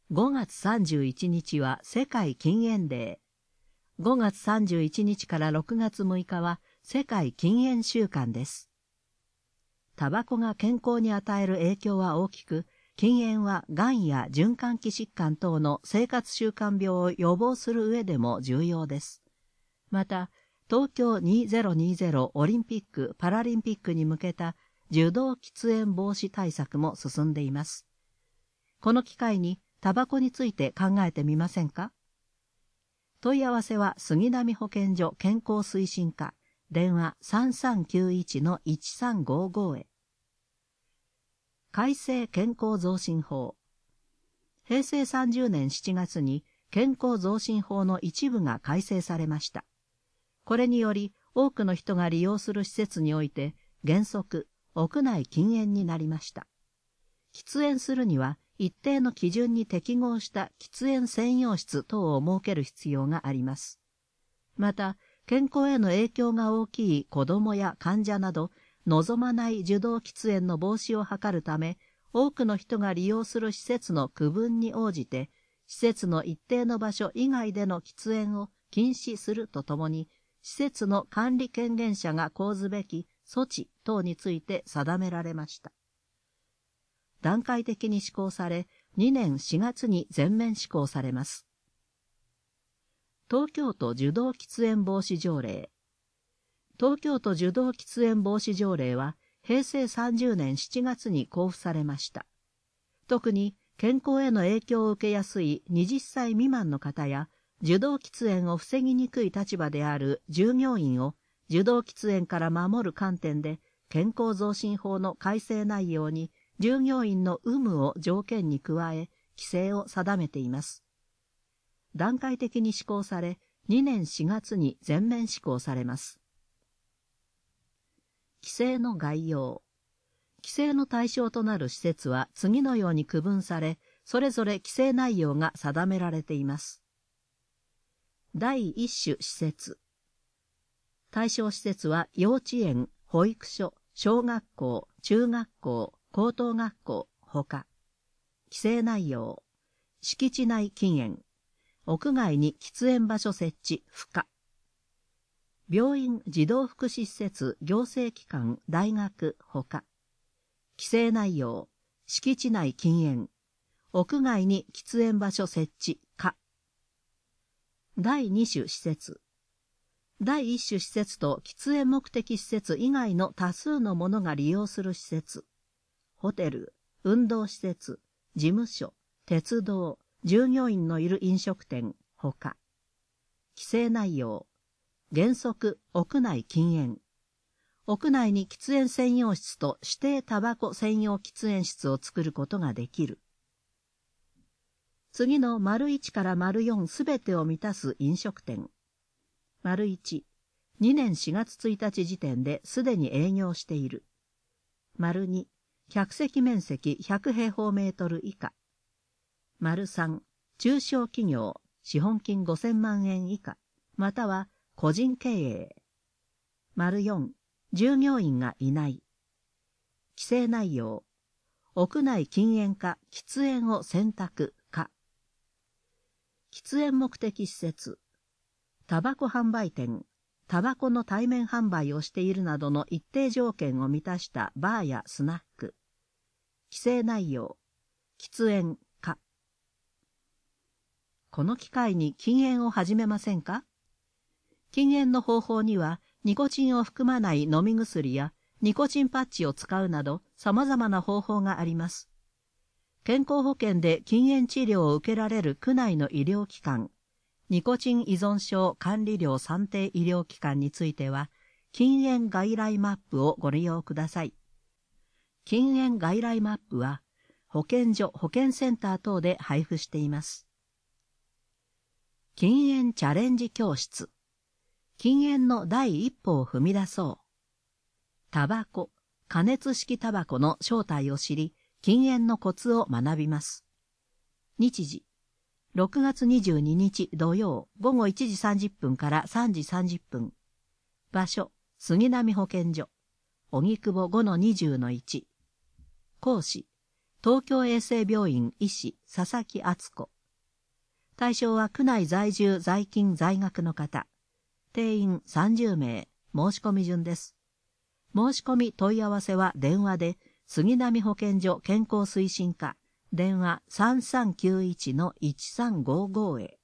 5月31日は世界禁煙デー。5月31日から6月6日は世界禁煙週間です。タバコが健康に与える影響は大きく、禁煙はがんや循環器疾患等の生活習慣病を予防する上でも重要です。また、東京2020オリンピック・パラリンピックに向けた受動喫煙防止対策も進んでいます。この機会にタバコについて考えてみませんか？問い合わせは杉並保健所健康推進課、電話 3391-1355 へ。改正健康増進法。平成30年7月に健康増進法の一部が改正されました。これにより多くの人が利用する施設において原則屋内禁煙になりました。喫煙するには一定の基準に適合した喫煙専用室等を設ける必要があります。また、健康への影響が大きい子どもや患者など、望まない受動喫煙の防止を図るため、多くの人が利用する施設の区分に応じて、施設の一定の場所以外での喫煙を禁止するとともに、施設の管理権限者が講ずべき措置等について定められました。段階的に施行され、2年4月に全面施行されます。東京都受動喫煙防止条例。東京都受動喫煙防止条例は、平成30年7月に公布されました。特に、健康への影響を受けやすい20歳未満の方や、受動喫煙を防ぎにくい立場である従業員を受動喫煙から守る観点で、健康増進法の改正内容に従業員の有無を条件に加え、規制を定めています。段階的に施行され、2年4月に全面施行されます。規制の概要。規制の対象となる施設は次のように区分され、それぞれ規制内容が定められています。第一種施設。対象施設は幼稚園、保育所、小学校、中学校、高等学校、ほか。規制内容。敷地内禁煙。屋外に喫煙場所設置不可。病院、児童福祉施設、行政機関、大学、ほか。規制内容。敷地内禁煙。屋外に喫煙場所設置可。第2種施設。第1種施設と喫煙目的施設以外の多数の者が利用する施設。ホテル、運動施設、事務所、鉄道、従業員のいる飲食店、ほか。規制内容。原則、屋内禁煙。屋内に喫煙専用室と指定タバコ専用喫煙室を作ることができる。次の丸1から丸4すべてを満たす飲食店。丸1、2年4月1日時点ですでに営業している。丸2、客席面積100平方メートル以下。丸3、中小企業、資本金5000万円以下、または個人経営。丸4、従業員がいない。規制内容。屋内禁煙か喫煙を選択か。喫煙目的施設。タバコ販売店、タバコの対面販売をしているなどの一定条件を満たしたバーやスナック。規制内容。喫煙か。この機会に禁煙を始めませんか？禁煙の方法には、ニコチンを含まない飲み薬やニコチンパッチを使うなど様々な方法があります。健康保険で禁煙治療を受けられる区内の医療機関、ニコチン依存症管理料算定医療機関については、禁煙外来マップをご利用ください。禁煙外来マップは、保健所、保健センター等で配布しています。禁煙チャレンジ教室。禁煙の第一歩を踏み出そう。タバコ、加熱式タバコの正体を知り、禁煙のコツを学びます。日時、6月22日土曜午後1時30分から3時30分。場所、杉並保健所。荻窪5-20-1。講師、 東京衛生病院医師佐々木敦子。対象は区内在住在勤在学の方。定員30名。申し込み順です。申し込み問い合わせは電話で、杉並保健所健康推進課、電話 3391-1355 へ。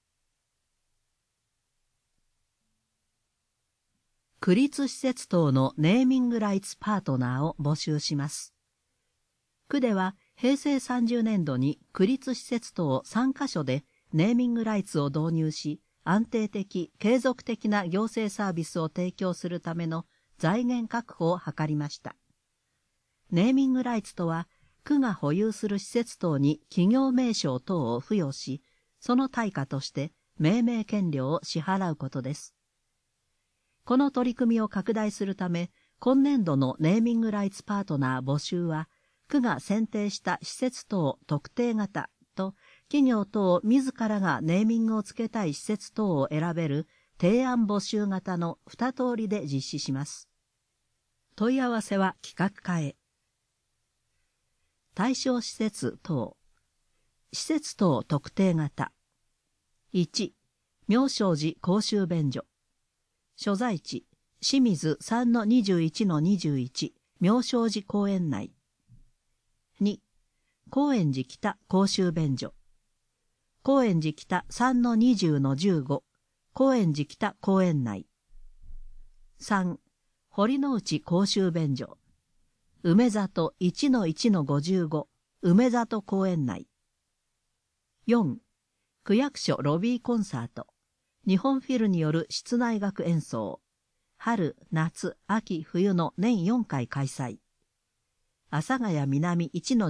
区立施設等のネーミングライツパートナーを募集します。区では平成30年度に区立施設等3カ所でネーミングライツを導入し、安定的、継続的な行政サービスを提供するための財源確保を図りました。ネーミングライツとは、区が保有する施設等に企業名称等を付与し、その対価として命名権料を支払うことです。この取り組みを拡大するため、今年度のネーミングライツパートナー募集は、区が選定した施設等特定型と、企業等自らがネーミングをつけたい施設等を選べる提案募集型の2通りで実施します。問い合わせは企画課へ。対象施設等。施設等特定型。1、妙正寺公衆便所。所在地、清水 3-21-21 妙正寺公園内。2、高円寺北公衆便所。高円寺北 3-20-15 高円寺北公園内。3、堀之内公衆便所。梅里 1-1-55 梅里公園内。4、区役所ロビーコンサート。日本フィルによる室内楽演奏。春、夏、秋、冬の年4回開催。阿佐ヶ谷南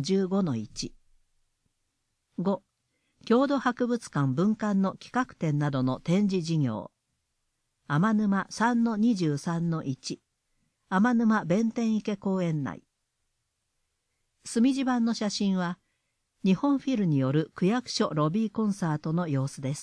1-15-1。5、郷土博物館分館の企画展などの展示事業。天沼 3-23-1 天沼弁天池公園内。墨地版の写真は、日本フィルによる区役所ロビーコンサートの様子です。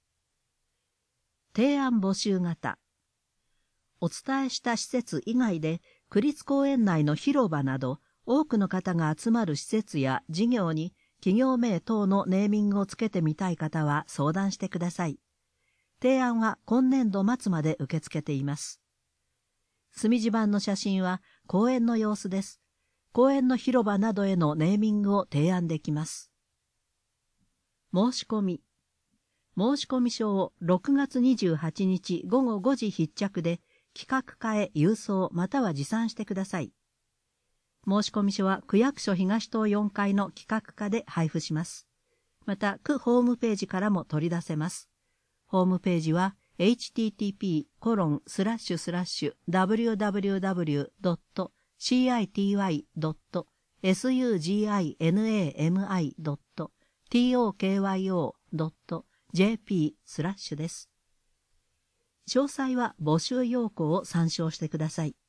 提案募集型。お伝えした施設以外で、区立公園内の広場など、多くの方が集まる施設や事業に、企業名等のネーミングをつけてみたい方は相談してください。提案は今年度末まで受け付けています。墨地版の写真は公園の様子です。公園の広場などへのネーミングを提案できます。申し込み。申込書を6月28日午後5時必着で企画課へ郵送または持参してください。申込書は区役所東棟4階の企画課で配布します。また、区ホームページからも取り出せます。ホームページは http://www.city.tokyo.jp/ です。詳細は募集要項を参照してください。